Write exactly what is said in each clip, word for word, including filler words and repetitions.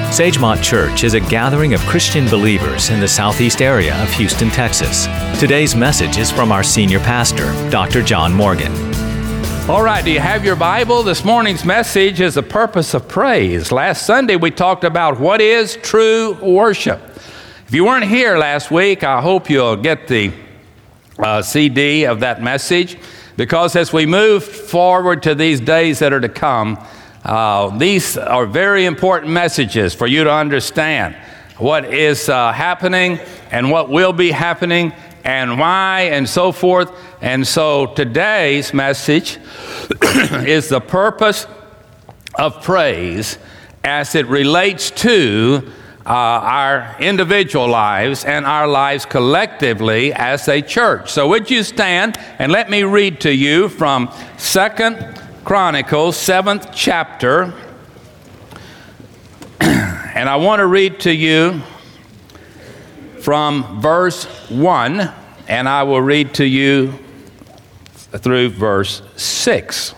Sagemont Church is a gathering of Christian believers in the southeast area of Houston, Texas. Today's message is from our senior pastor, Doctor John Morgan. All right, do you have your Bible? This morning's message is the purpose of praise. Last Sunday we talked about what is true worship. If you weren't here last week, I hope you'll get the uh, C D of that message, because as we move forward to these days that are to come, Uh, these are very important messages for you to understand what is uh, happening and what will be happening and why and so forth. And so today's message is the purpose of praise as it relates to uh, our individual lives and our lives collectively as a church. So would you stand and let me read to you from Second Chronicles, seventh chapter, and I want to read to you from verse one, and I will read to you through verse six.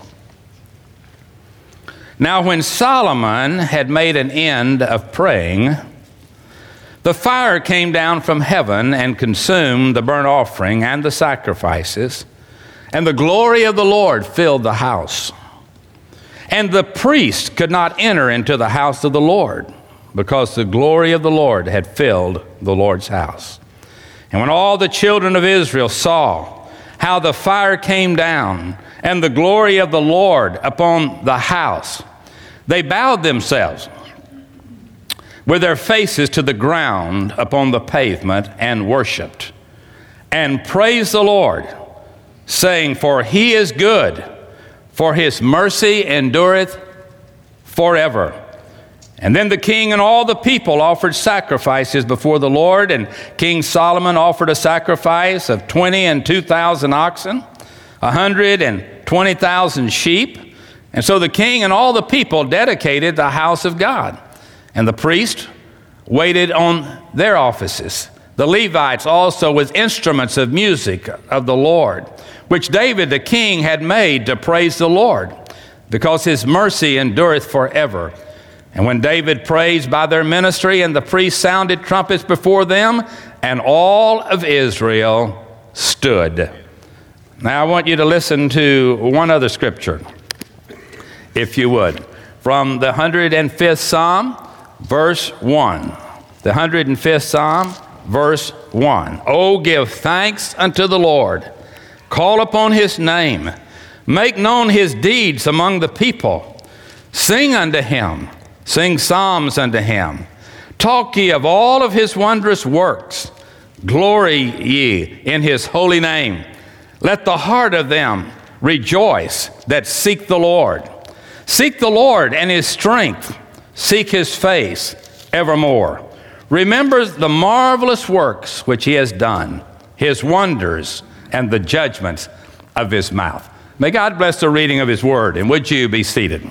Now when Solomon had made an end of praying, the fire came down from heaven and consumed the burnt offering and the sacrifices, and the glory of the Lord filled the house. And the priest could not enter into the house of the Lord, because the glory of the Lord had filled the Lord's house. And when all the children of Israel saw how the fire came down and the glory of the Lord upon the house, they bowed themselves with their faces to the ground upon the pavement and worshiped and praised the Lord, saying, For he is good, for his mercy endureth forever. And then the king and all the people offered sacrifices before the Lord, and King Solomon offered a sacrifice of twenty and two thousand oxen, a hundred and twenty thousand sheep. And so the king and all the people dedicated the house of God, and the priest waited on their offices. The Levites also with instruments of music of the Lord, which David the king had made to praise the Lord, because his mercy endureth forever. And when David praised by their ministry, and the priests sounded trumpets before them, and all of Israel stood. Now I want you to listen to one other scripture, if you would, from the one hundred fifth Psalm, verse one. The one hundred fifth Psalm, verse one. Oh, give thanks unto the Lord. Call upon his name. Make known his deeds among the people. Sing unto him. Sing psalms unto him. Talk ye of all of his wondrous works. Glory ye in his holy name. Let the heart of them rejoice that seek the Lord. Seek the Lord and his strength. Seek his face evermore. Remember the marvelous works which he has done, his wonders, and the judgments of his mouth. May God bless the reading of his word, and would you be seated?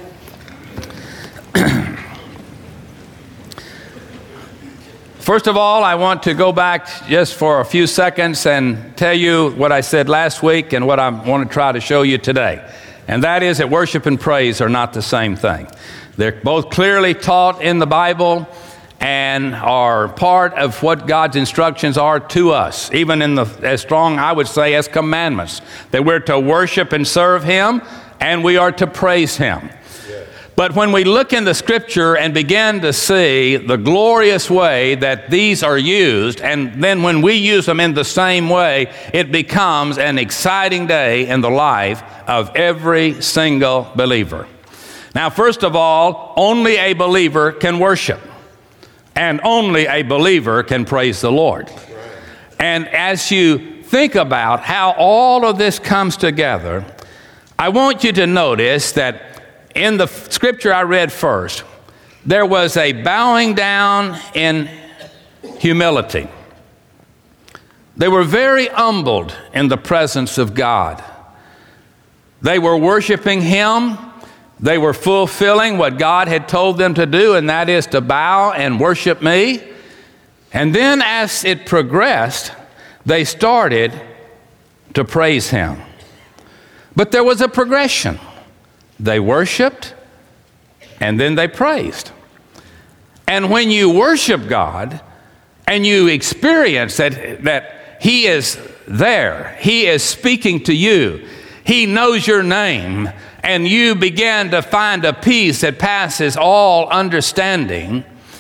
First of all, I want to go back just for a few seconds and tell you what I said last week and what I want to try to show you today. And that is that worship and praise are not the same thing. They're both clearly taught in the Bible and are part of what God's instructions are to us, even in the, as strong, I would say, as commandments, that we're to worship and serve him, and we are to praise him. But when we look in the scripture and begin to see the glorious way that these are used, and then when we use them in the same way, it becomes an exciting day in the life of every single believer. Now, first of all, only a believer can worship, and only a believer can praise the Lord. And as you think about how all of this comes together, I want you to notice that in the scripture I read first, there was a bowing down in humility. They were very humbled in the presence of God. They were worshiping him. They were fulfilling what God had told them to do, and that is to bow and worship me. And then as it progressed, they started to praise him. But there was a progression. They worshiped, and then they praised. And when you worship God and you experience that, that He is there, He is speaking to you, He knows your name, and you begin to find a peace that passes all understanding,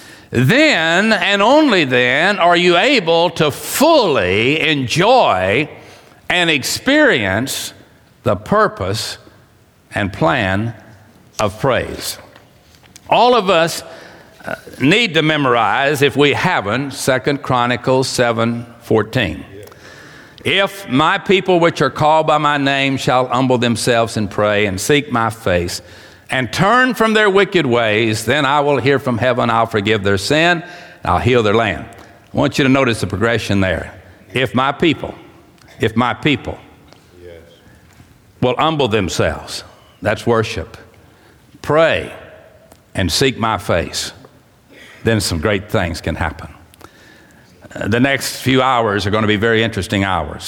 then and only then are you able to fully enjoy and experience the purpose and plan of praise. All of us uh, need to memorize, if we haven't, Second Chronicles seven fourteen. If my people which are called by my name shall humble themselves and pray and seek my face and turn from their wicked ways, then I will hear from heaven, I'll forgive their sin, and I'll heal their land. I want you to notice the progression there. If my people, if my people yes. will humble themselves, that's worship, pray, and seek my face, then some great things can happen. Uh, the next few hours are going to be very interesting hours.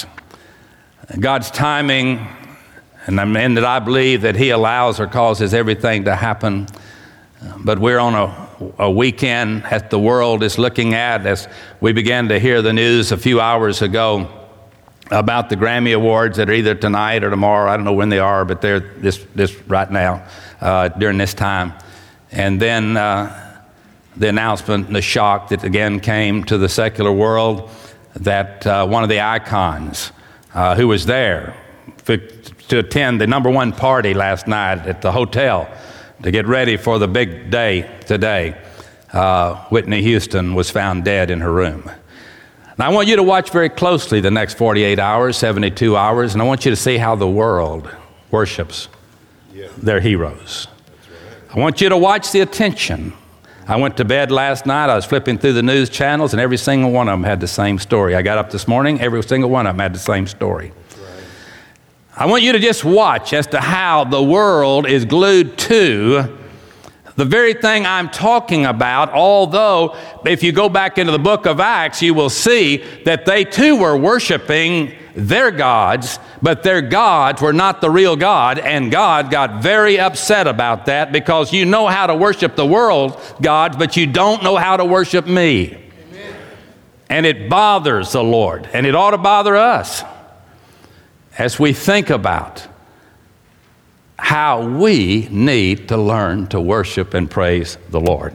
God's timing, and, and that I believe that He allows or causes everything to happen. But we're on a, a weekend that the world is looking at, as we began to hear the news a few hours ago about the Grammy Awards that are either tonight or tomorrow. I don't know when they are, but they're this, this right now, uh, during this time. And then uh, the announcement and the shock that again came to the secular world that uh, one of the icons uh, who was there for, to attend the number one party last night at the hotel to get ready for the big day today, uh, Whitney Houston was found dead in her room. Now I want you to watch very closely the next forty-eight hours, seventy-two hours, and I want you to see how the world worships yeah. their heroes. Right. I want you to watch the attention. I went to bed last night, I was flipping through the news channels, and every single one of them had the same story. I got up this morning, every single one of them had the same story. Right. I want you to just watch as to how the world is glued to the very thing I'm talking about, although if you go back into the book of Acts, you will see that they too were worshiping their gods, but their gods were not the real God, and God got very upset about that, because you know how to worship the world gods, but you don't know how to worship me. Amen. And it bothers the Lord, and it ought to bother us as we think about how we need to learn to worship and praise the Lord.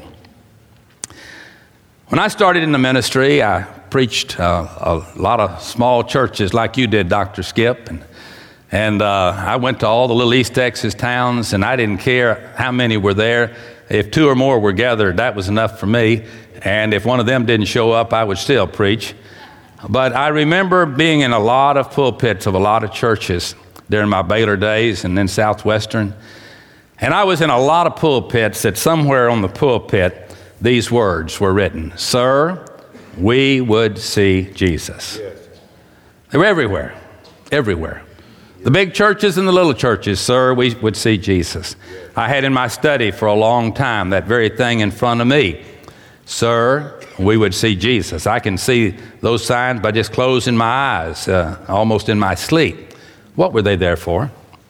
When I started in the ministry, I preached uh, a lot of small churches like you did, Doctor Skip, and, and uh, I went to all the little East Texas towns, and I didn't care how many were there. If two or more were gathered, that was enough for me, and if one of them didn't show up, I would still preach. But I remember being in a lot of pulpits of a lot of churches during my Baylor days and then Southwestern. And I was in a lot of pulpits that somewhere on the pulpit, these words were written: "Sir, we would see Jesus." Yes. They were everywhere, everywhere. Yes. The big churches and the little churches, "Sir, we would see Jesus." Yes. I had in my study for a long time that very thing in front of me: "Sir, we would see Jesus." I can see those signs by just closing my eyes, uh, almost in my sleep. What were they there for?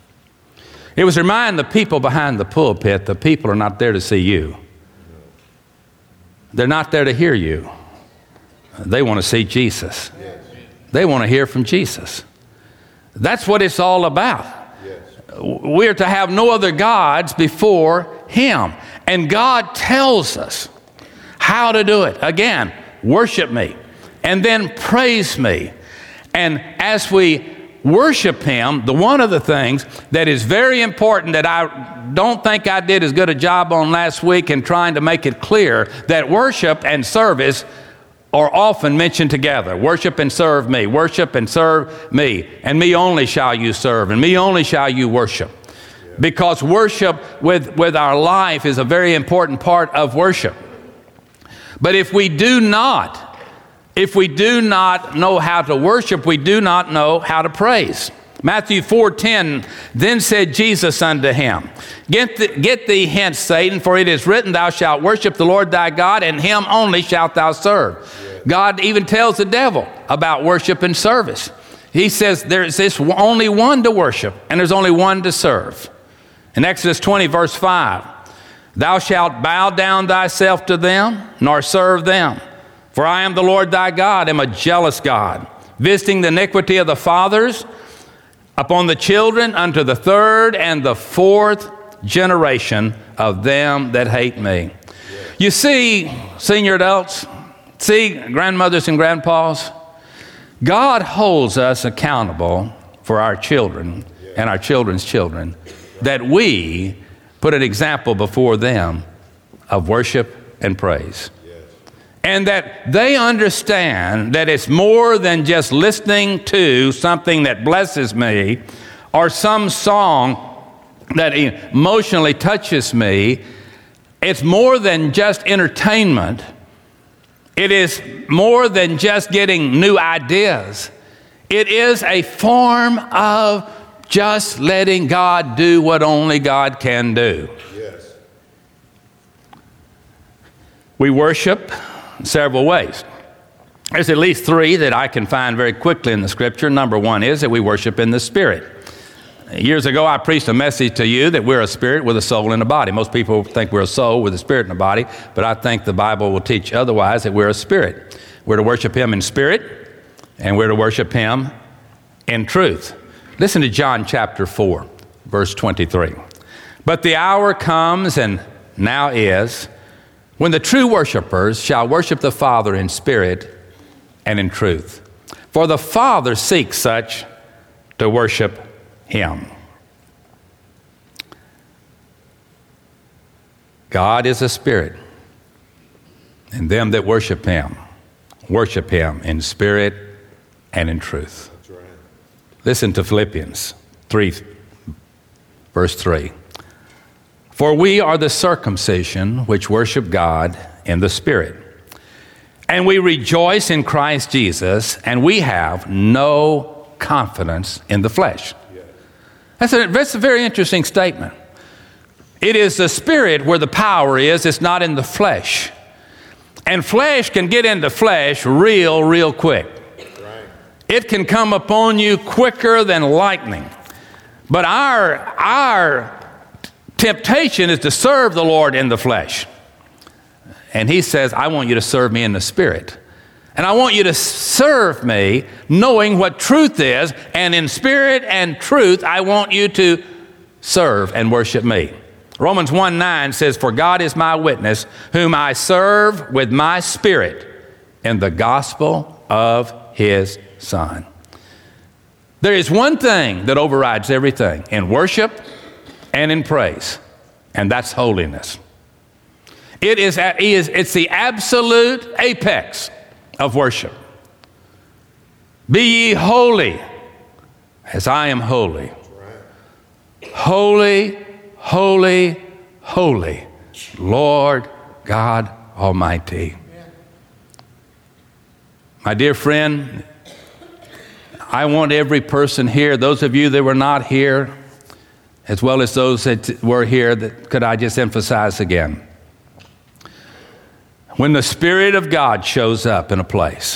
It was to remind the people behind the pulpit, the people are not there to see you. They're not there to hear you. They want to see Jesus. Yes. They want to hear from Jesus. That's what it's all about. Yes. We're to have no other gods before Him. And God tells us how to do it. Again, worship me, and then praise me. And as we worship Him, the one of the things that is very important that I don't think I did as good a job on last week in trying to make it clear, that worship and service are often mentioned together. Worship and serve me. Worship and serve me. And me only shall you serve. And me only shall you worship. Because worship with, with our life is a very important part of worship. But if we do not If we do not know how to worship, we do not know how to praise. Matthew four ten, then said Jesus unto him, Get, the, get thee hence, Satan, for it is written, Thou shalt worship the Lord thy God, and Him only shalt thou serve. Yeah. God even tells the devil about worship and service. He says there's this only one to worship, and there's only one to serve. In Exodus twenty, verse five, Thou shalt bow down thyself to them, nor serve them. For I am the Lord thy God, am a jealous God, visiting the iniquity of the fathers upon the children unto the third and the fourth generation of them that hate me. You see, senior adults, see, grandmothers and grandpas, God holds us accountable for our children and our children's children, that we put an example before them of worship and praise. And that they understand that it's more than just listening to something that blesses me or some song that emotionally touches me. It's more than just entertainment. It is more than just getting new ideas. It is a form of just letting God do what only God can do. Yes. We worship several ways. There's at least three that I can find very quickly in the Scripture. Number one is that we worship in the Spirit. Years ago, I preached a message to you that we're a spirit with a soul and a body. Most people think we're a soul with a spirit and a body, but I think the Bible will teach otherwise, that we're a spirit. We're to worship Him in spirit, and we're to worship Him in truth. Listen to John chapter four, verse twenty-three. But the hour comes, and now is, when the true worshipers shall worship the Father in spirit and in truth. For the Father seeks such to worship Him. God is a spirit, and them that worship Him, worship Him in spirit and in truth. That's right. Listen to Philippians three, verse three. For we are the circumcision which worship God in the Spirit. And we rejoice in Christ Jesus, and we have no confidence in the flesh. That's a, that's a very interesting statement. It is the Spirit where the power is. It's not in the flesh. And flesh can get into flesh real, real quick. Right. It can come upon you quicker than lightning. But our, our temptation is to serve the Lord in the flesh. And He says, I want you to serve me in the Spirit. And I want you to serve me knowing what truth is, and in spirit and truth, I want you to serve and worship me. Romans one nine says, for God is my witness, whom I serve with my spirit in the gospel of His Son. There is one thing that overrides everything in worship and in praise, and that's holiness. It is, it's the absolute apex of worship. Be ye holy as I am holy. Holy, holy, holy, Lord God Almighty. My dear friend, I want every person here, those of you that were not here, as well as those that were here, that could I just emphasize again. When the Spirit of God shows up in a place,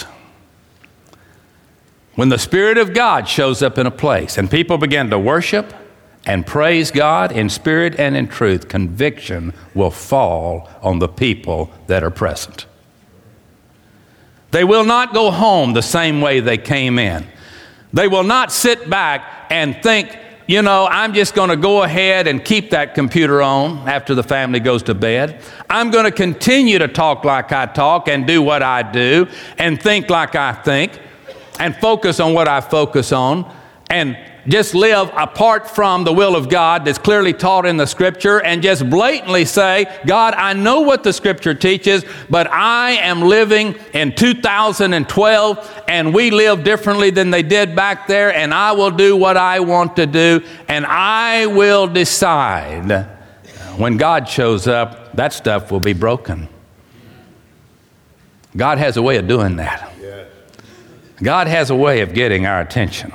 when the Spirit of God shows up in a place and people begin to worship and praise God in spirit and in truth, conviction will fall on the people that are present. They will not go home the same way they came in. They will not sit back and think, you know, I'm just going to go ahead and keep that computer on after the family goes to bed. I'm going to continue to talk like I talk and do what I do and think like I think and focus on what I focus on and just live apart from the will of God that's clearly taught in the Scripture and just blatantly say, God, I know what the Scripture teaches, but I am living in two thousand twelve and we live differently than they did back there, and I will do what I want to do, and I will decide. When God shows up, that stuff will be broken. God has a way of doing that. God has a way of getting our attention.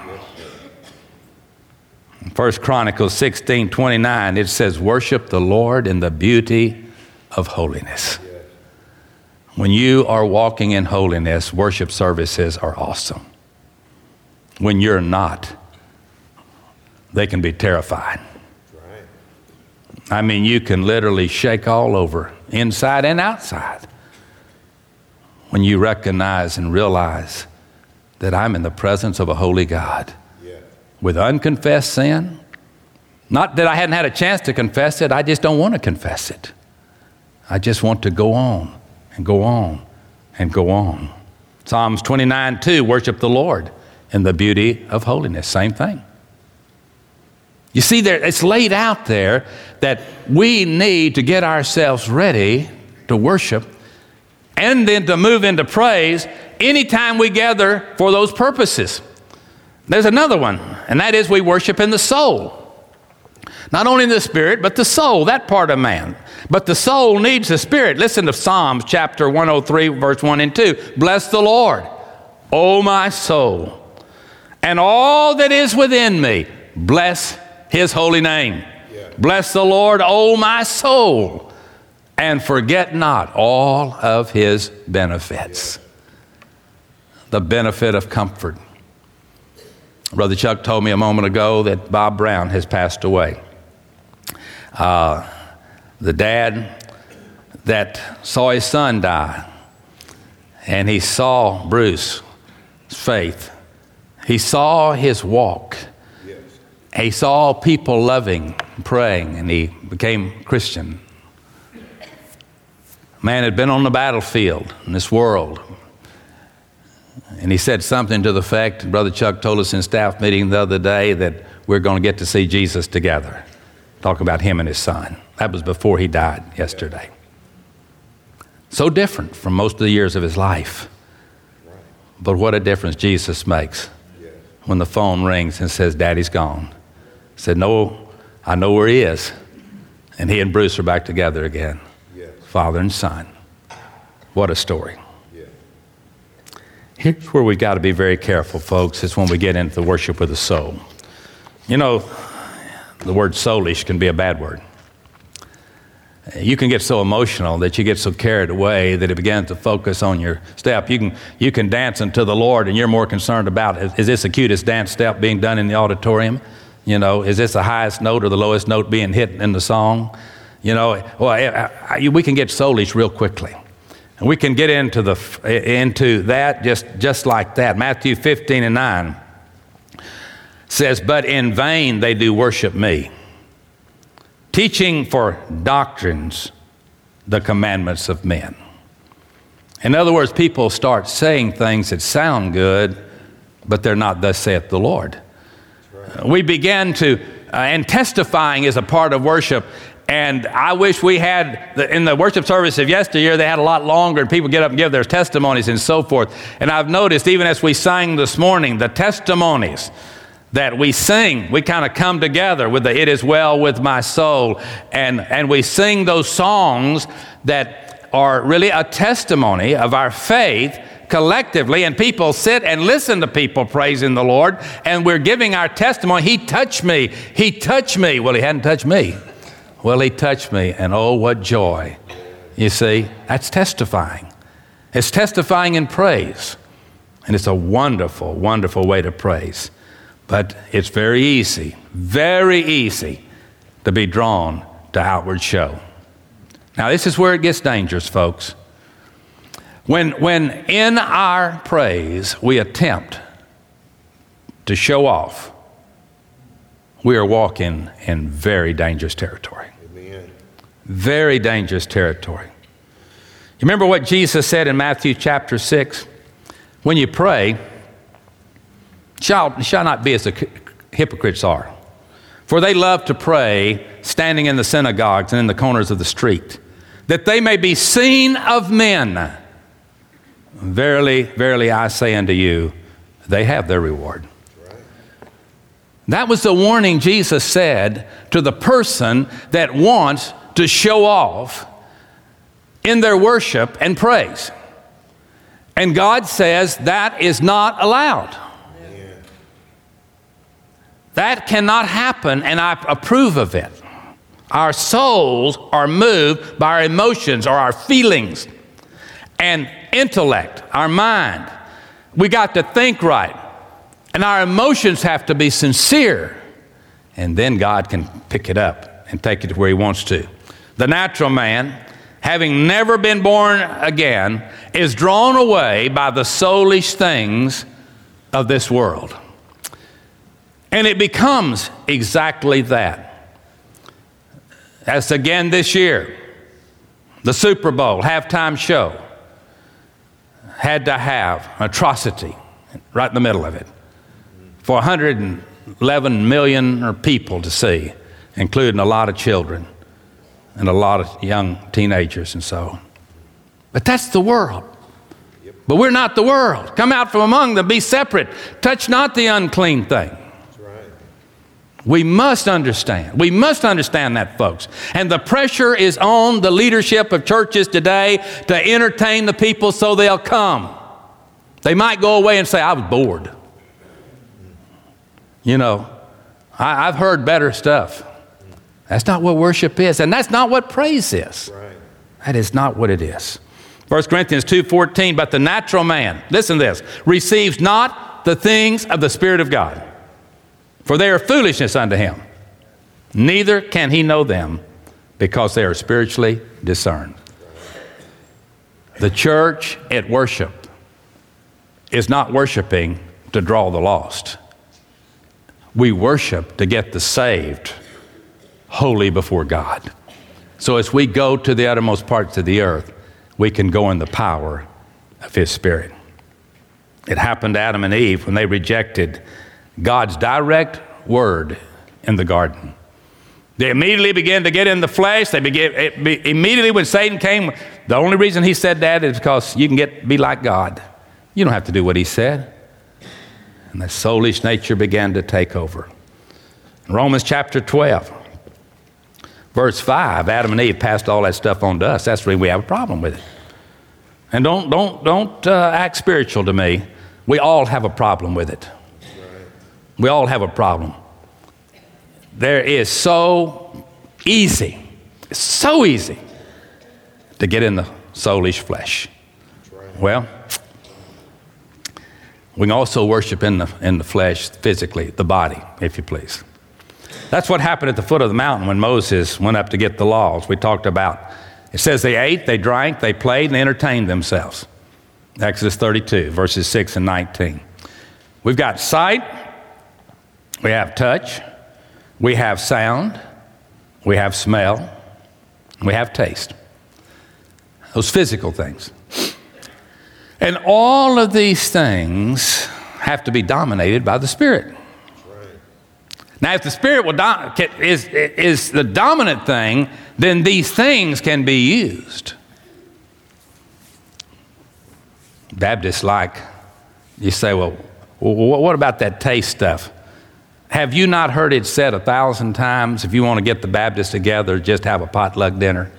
First Chronicles sixteen twenty-nine, it says, worship the Lord in the beauty of holiness. When you are walking in holiness, worship services are awesome. When you're not, they can be terrifying. I mean, you can literally shake all over, inside and outside, when you recognize and realize that I'm in the presence of a holy God yeah. with unconfessed sin. Not that I hadn't had a chance to confess it, I just don't want to confess it. I just want to go on and go on and go on. Psalms twenty-nine two, worship the Lord in the beauty of holiness. Same thing. You see, there it's laid out there that we need to get ourselves ready to worship and then to move into praise anytime we gather for those purposes. There's another one, and that is we worship in the soul. Not only in the spirit, but the soul, that part of man. But the soul needs the spirit. Listen to Psalms chapter one oh three, verse one and two. Bless the Lord, O my soul, and all that is within me. Bless his holy name. Yeah. Bless the Lord, O my soul, and forget not all of his benefits. Yeah. The benefit of comfort. Brother Chuck told me a moment ago that Bob Brown has passed away. Uh, the dad that saw his son die, and he saw Bruce's faith. He saw his walk. Yes. He saw people loving, praying, and he became Christian. Man had been on the battlefield in this world. And he said something to the effect, Brother Chuck told us in staff meeting the other day, that we're going to get to see Jesus together. Talk about him and his son. That was before he died yesterday. So different from most of the years of his life. But what a difference Jesus makes when the phone rings and says, Daddy's gone. He said, no, I know where he is. And he and Bruce are back together again. Father and son. What a story. Here's where we got to be very careful, folks. It's when we get into the worship with the soul. You know, the word soulish can be a bad word. You can get so emotional that you get so carried away that it begins to focus on your step. You can you can dance unto the Lord, and you're more concerned about, is, is this the cutest dance step being done in the auditorium? You know, is this the highest note or the lowest note being hit in the song? You know, well, I, I, we can get soulish real quickly. And we can get into the into that just, just like that. Matthew fifteen and nine says, but in vain they do worship me, teaching for doctrines the commandments of men. In other words, people start saying things that sound good, but they're not, thus saith the Lord. Right. We begin to, uh, and testifying is a part of worship. And I wish we had, the, in the worship service of yesteryear, they had a lot longer, and people get up and give their testimonies and so forth. And I've noticed, even as we sang this morning, the testimonies that we sing, we kind of come together with the, it is well with my soul. And, and we sing those songs that are really a testimony of our faith collectively. And people sit and listen to people praising the Lord. And we're giving our testimony. He touched me. He touched me. Well, he hadn't touched me. Well, he touched me, and oh, what joy. You see, that's testifying. It's testifying in praise. And it's a wonderful, wonderful way to praise. But it's very easy, very easy to be drawn to outward show. Now, this is where it gets dangerous, folks. When, when in our praise we attempt to show off, we are walking in very dangerous territory. Amen. Very dangerous territory. You remember what Jesus said in Matthew chapter six? When you pray, shall, shall not be as the hypocrites are. For they love to pray, standing in the synagogues and in the corners of the street, that they may be seen of men. Verily, verily, I say unto you, they have their reward. That was the warning Jesus said to the person that wants to show off in their worship and praise. And God says that is not allowed. Amen. That cannot happen, and I approve of it. Our souls are moved by our emotions or our feelings and intellect, our mind. We got to think right. And our emotions have to be sincere. And then God can pick it up and take it to where he wants to. The natural man, having never been born again, is drawn away by the soulish things of this world. And it becomes exactly that. As again this year, the Super Bowl halftime show had to have atrocity right in the middle of it for one hundred eleven million people to see, including a lot of children and a lot of young teenagers and so on. But that's the world. Yep. But we're not the world. Come out from among them, be separate. Touch not the unclean thing. That's right. We must understand. We must understand that, folks. And the pressure is on the leadership of churches today to entertain the people so they'll come. They might go away and say, I was bored. You know, I, I've heard better stuff. That's not what worship is, and that's not what praise is. Right. That is not what it is. First Corinthians two fourteen, but the natural man, listen to this, receives not the things of the Spirit of God, for they are foolishness unto him. Neither can he know them, because they are spiritually discerned. The church at worship is not worshiping to draw the lost. We worship to get the saved holy before God. So as we go to the uttermost parts of the earth, we can go in the power of his Spirit. It happened to Adam and Eve when they rejected God's direct word in the garden. They immediately began to get in the flesh. They began it, immediately when Satan came. The only reason he said that is because you can get be like God. You don't have to do what he said. And the soulish nature began to take over. In Romans chapter twelve, verse five, Adam and Eve passed all that stuff on to us. That's the reason we have a problem with it. And don't don't don't uh, act spiritual to me. We all have a problem with it. We all have a problem. There is so easy, it's so easy to get in the soulish flesh. Well, we can also worship in the in the flesh, physically, the body, if you please. That's what happened at the foot of the mountain when Moses went up to get the laws. We talked about, it says they ate, they drank, they played, and they entertained themselves. Exodus thirty-two, verses six and nineteen. We've got sight, we have touch, we have sound, we have smell, we have taste. Those physical things. And all of these things have to be dominated by the Spirit. Now, if the Spirit will dom- is, is the dominant thing, then these things can be used. Baptists like, you say, well, what about that taste stuff? Have you not heard it said a thousand times, if you want to get the Baptists together, just have a potluck dinner?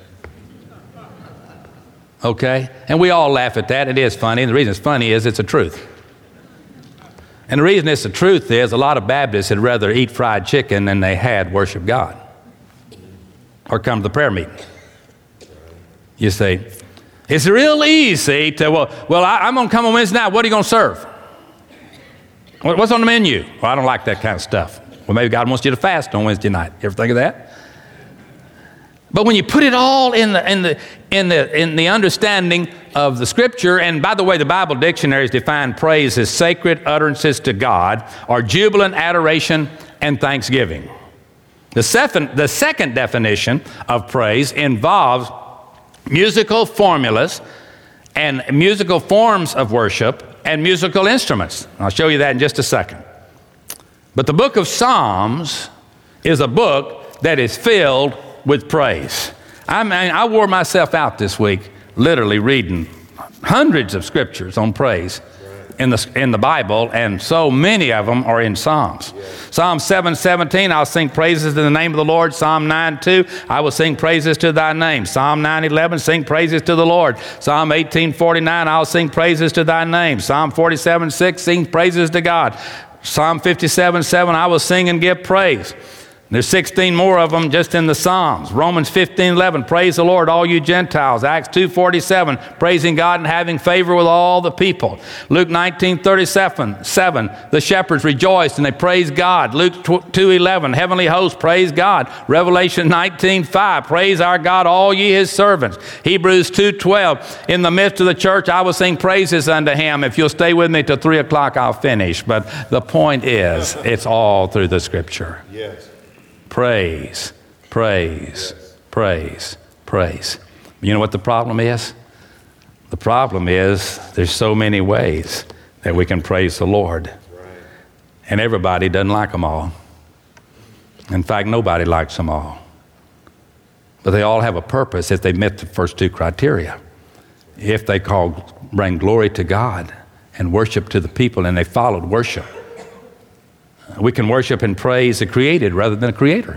Okay? And we all laugh at that. It is funny. And the reason it's funny is it's the truth. And the reason it's the truth is a lot of Baptists would rather eat fried chicken than they had worship God or come to the prayer meeting. You see, it's real easy to, well, well I, I'm going to come on Wednesday night. What are you going to serve? What's on the menu? Well, I don't like that kind of stuff. Well, maybe God wants you to fast on Wednesday night. You ever think of that? But when you put it all in the in the in the in the understanding of the Scripture, and by the way, the Bible dictionaries define praise as sacred utterances to God, or jubilant adoration and thanksgiving. The second the second definition of praise involves musical formulas and musical forms of worship and musical instruments. I'll show you that in just a second. But the book of Psalms is a book that is filled with praise. I mean, I wore myself out this week, literally reading hundreds of scriptures on praise in the in the Bible, and so many of them are in Psalms. Psalm seven seventeen, I'll sing praises in the name of the Lord. Psalm nine two, I will sing praises to thy name. Psalm nine eleven, sing praises to the Lord. Psalm eighteen forty-nine, I'll sing praises to thy name. Psalm forty-seven six, sing praises to God. Psalm fifty-seven seven, I will sing and give praise. There's sixteen more of them just in the Psalms. Romans fifteen eleven, praise the Lord, all you Gentiles. Acts two forty-seven, praising God and having favor with all the people. Luke nineteen thirty-seven, seven, the shepherds rejoiced and they praised God. Luke two eleven, heavenly hosts, praise God. Revelation nineteen five, praise our God, all ye his servants. Hebrews two twelve, in the midst of the church I will sing praises unto him. If you'll stay with me till three o'clock, I'll finish. But the point is, it's all through the Scripture. Yes. Praise, praise, yes. praise, praise. You know what the problem is? The problem is there's so many ways that we can praise the Lord. Right. And everybody doesn't like them all. In fact, nobody likes them all. But they all have a purpose if they met the first two criteria. If they call, bring glory to God and worship to the people, and they followed worship. We can worship and praise the created rather than the creator.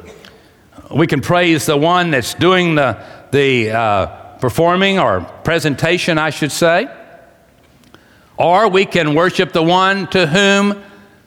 We can praise the one that's doing the, the uh, performing or presentation, I should say. Or we can worship the one to whom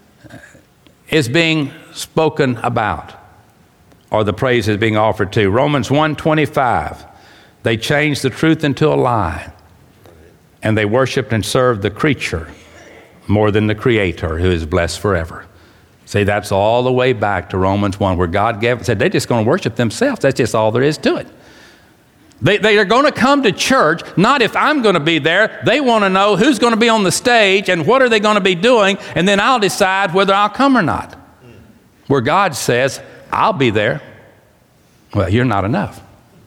is being spoken about, or the praise is being offered to. Romans one twenty-five, they changed the truth into a lie, and they worshiped and served the creature more than the Creator, who is blessed forever. See, that's all the way back to Romans one, where God gave, said they're just going to worship themselves. That's just all there is to it. They, they are going to come to church, not if I'm going to be there. They want to know who's going to be on the stage and what are they going to be doing, and then I'll decide whether I'll come or not. Where God says, I'll be there. Well, you're not enough.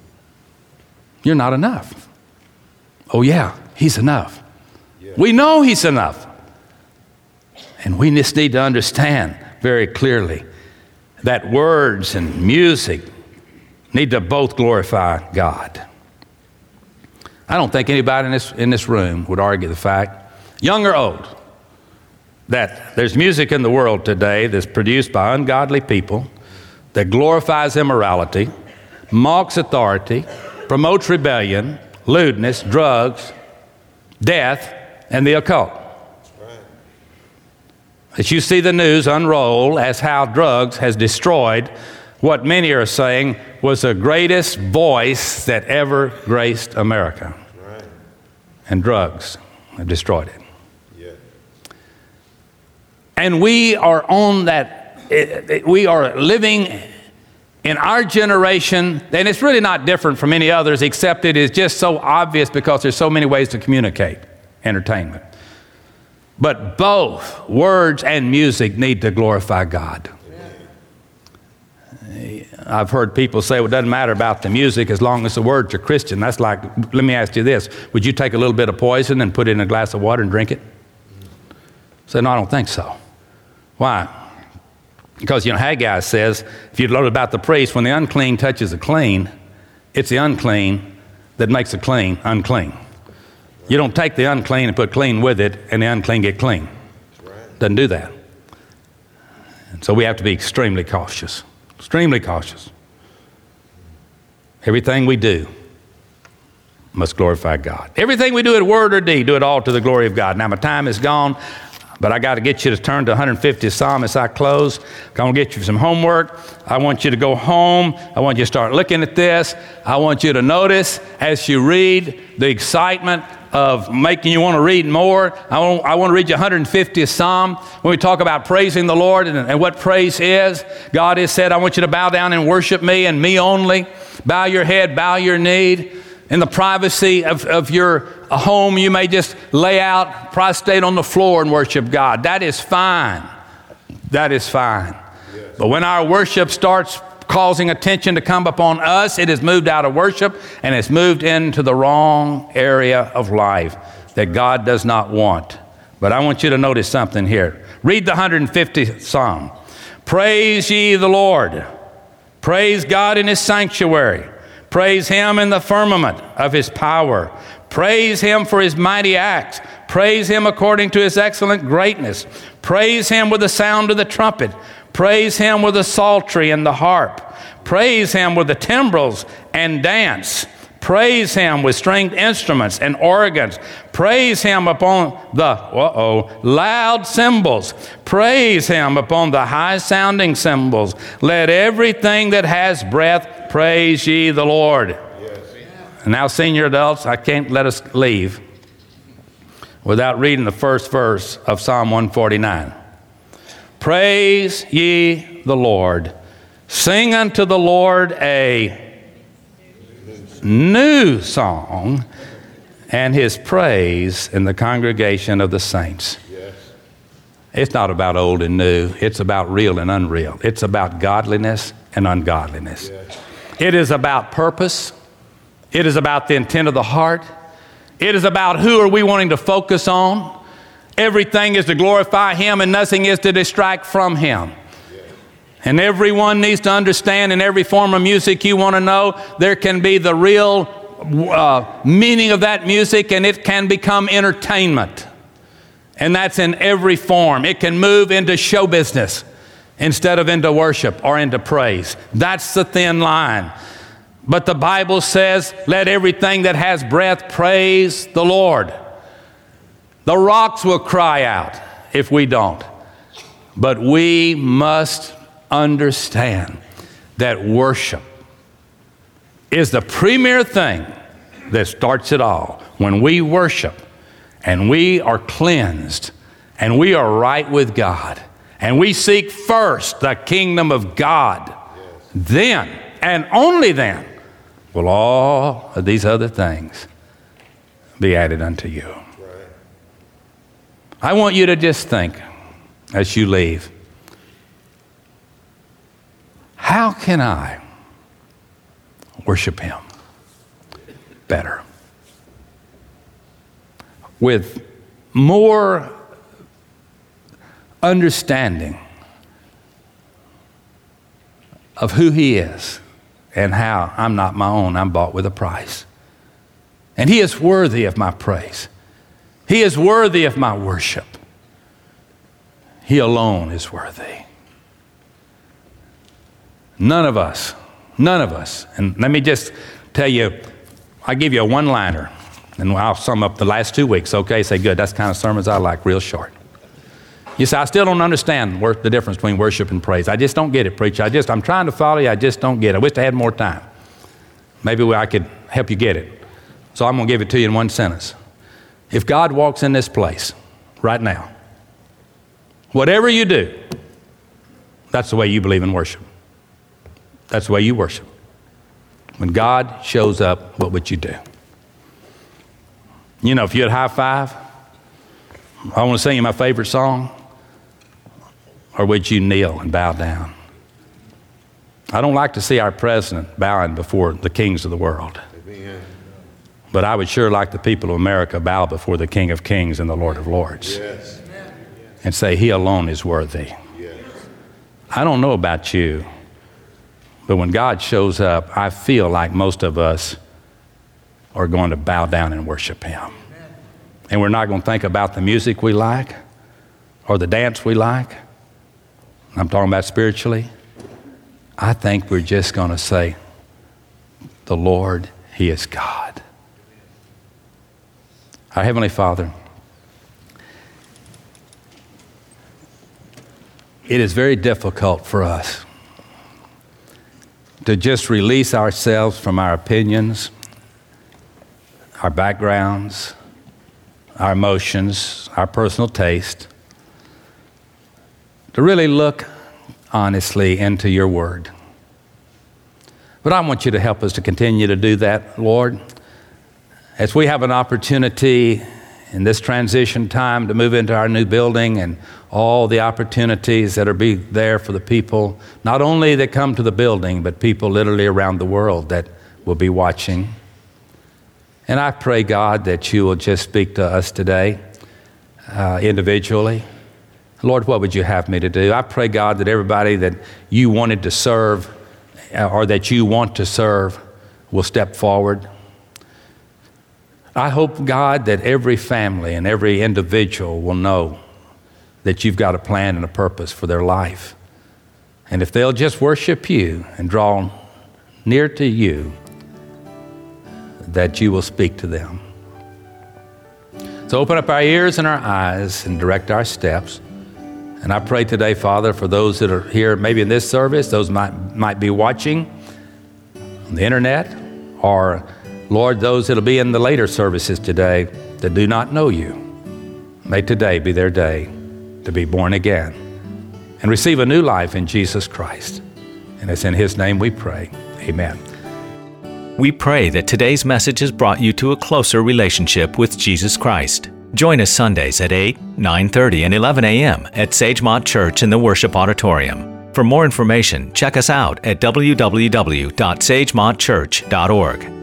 You're not enough. Oh, yeah, he's enough. Yeah. We know he's enough. And we just need to understand very clearly that words and music need to both glorify God. I don't think anybody in this, in this room would argue the fact, young or old, that there's music in the world today that's produced by ungodly people that glorifies immorality, mocks authority, promotes rebellion, lewdness, drugs, death, and the occult. As you see the news unroll as how drugs has destroyed what many are saying was the greatest voice that ever graced America. Right. And drugs have destroyed it. Yeah. And we are on that, it, it, we are living in our generation, and it's really not different from any others, except it is just so obvious because there's so many ways to communicate entertainment. But both words and music need to glorify God. Amen. I've heard people say, well, it doesn't matter about the music as long as the words are Christian. That's like, let me ask you this. Would you take a little bit of poison and put it in a glass of water and drink it? So, no, I don't think so. Why? Because, you know, Haggai says, if you learn about the priest, when the unclean touches the clean, it's the unclean that makes the clean unclean. You don't take the unclean and put clean with it, and the unclean get clean. Right. Doesn't do that. And so we have to be extremely cautious, extremely cautious. Everything we do must glorify God. Everything we do in word or deed, do it all to the glory of God. Now, my time is gone, but I got to get you to turn to one hundred fiftieth Psalm as I close. I'm going to get you some homework. I want you to go home. I want you to start looking at this. I want you to notice as you read the excitement of making you want to read more. I want, I want to read you one hundred fiftieth Psalm. When we talk about praising the Lord and, and what praise is, God has said, I want you to bow down and worship me and me only. Bow your head, bow your knee. In the privacy of, of your home, you may just lay out, prostrate on the floor and worship God. That is fine. That is fine. Yes. But when our worship starts causing attention to come upon us, it has moved out of worship and it's moved into the wrong area of life that God does not want. But I want you to notice something here. Read the one hundred fiftieth Psalm. Praise ye the Lord. Praise God in his sanctuary. Praise him in the firmament of his power. Praise him for his mighty acts. Praise him according to his excellent greatness. Praise him with the sound of the trumpet. Praise him with the psaltery and the harp. Praise him with the timbrels and dance. Praise him with stringed instruments and organs. Praise him upon the, uh-oh, loud cymbals. Praise him upon the high-sounding cymbals. Let everything that has breath praise ye the Lord. Yes. And now, senior adults, I can't let us leave without reading the first verse of Psalm one forty-nine. Praise ye the Lord. Sing unto the Lord a new song, and his praise in the congregation of the saints. Yes. It's not about old and new. It's about real and unreal. It's about godliness and ungodliness. Yes. It is about purpose. It is about the intent of the heart. It is about who are we wanting to focus on. Everything is to glorify him and nothing is to distract from him. Yes. And everyone needs to understand, in every form of music you want to know, there can be the real Uh, meaning of that music, and it can become entertainment. And that's in every form. It can move into show business instead of into worship or into praise. That's the thin line. But the Bible says, let everything that has breath praise the Lord. The rocks will cry out if we don't. But we must understand that worship is the premier thing that starts it all. When we worship and we are cleansed and we are right with God and we seek first the kingdom of God, yes, then and only then will all of these other things be added unto you. Right. I want you to just think as you leave, how can I worship him better, with more understanding of who he is and how I'm not my own, I'm bought with a price. And he is worthy of my praise. He is worthy of my worship. He alone is worthy. None of us None of us. And let me just tell you, I give you a one-liner, and I'll sum up the last two weeks, okay? Say, good, that's the kind of sermons I like, real short. You say, I still don't understand the difference between worship and praise. I just don't get it, preacher. I just, I'm trying to follow you, I just don't get it. I wish I had more time. Maybe I could help you get it. So I'm going to give it to you in one sentence. If God walks in this place right now, whatever you do, that's the way you believe in worship. That's the way you worship. When God shows up, what would you do? You know, if you had high five, I want to sing you my favorite song, or would you kneel and bow down? I don't like to see our president bowing before the kings of the world. Amen. But I would sure like the people of America bow before the King of Kings and the Lord of Lords. Yes. And say, he alone is worthy. Yes. I don't know about you, but when God shows up, I feel like most of us are going to bow down and worship him. Amen. And we're not going to think about the music we like or the dance we like. I'm talking about spiritually. I think we're just going to say, the Lord, he is God. Our Heavenly Father, it is very difficult for us to just release ourselves from our opinions, our backgrounds, our emotions, our personal taste, to really look honestly into your word. But I want you to help us to continue to do that, Lord, as we have an opportunity in this transition time to move into our new building and all the opportunities that are be there for the people, not only that come to the building, but people literally around the world that will be watching. And I pray, God, that you will just speak to us today uh, individually. Lord, what would you have me to do? I pray, God, that everybody that you wanted to serve uh, or that you want to serve will step forward. I hope, God, that every family and every individual will know that you've got a plan and a purpose for their life. And if they'll just worship you and draw near to you, that you will speak to them. So open up our ears and our eyes and direct our steps. And I pray today, Father, for those that are here maybe in this service, those might, might be watching on the internet, or, Lord, those that will be in the later services today that do not know you. May today be their day to be born again and receive a new life in Jesus Christ. And it's in His name we pray. Amen. We pray that today's message has brought you to a closer relationship with Jesus Christ. Join us Sundays at eight, nine thirty, and eleven a.m. at Sagemont Church in the Worship Auditorium. For more information, check us out at w w w dot sagemont church dot org.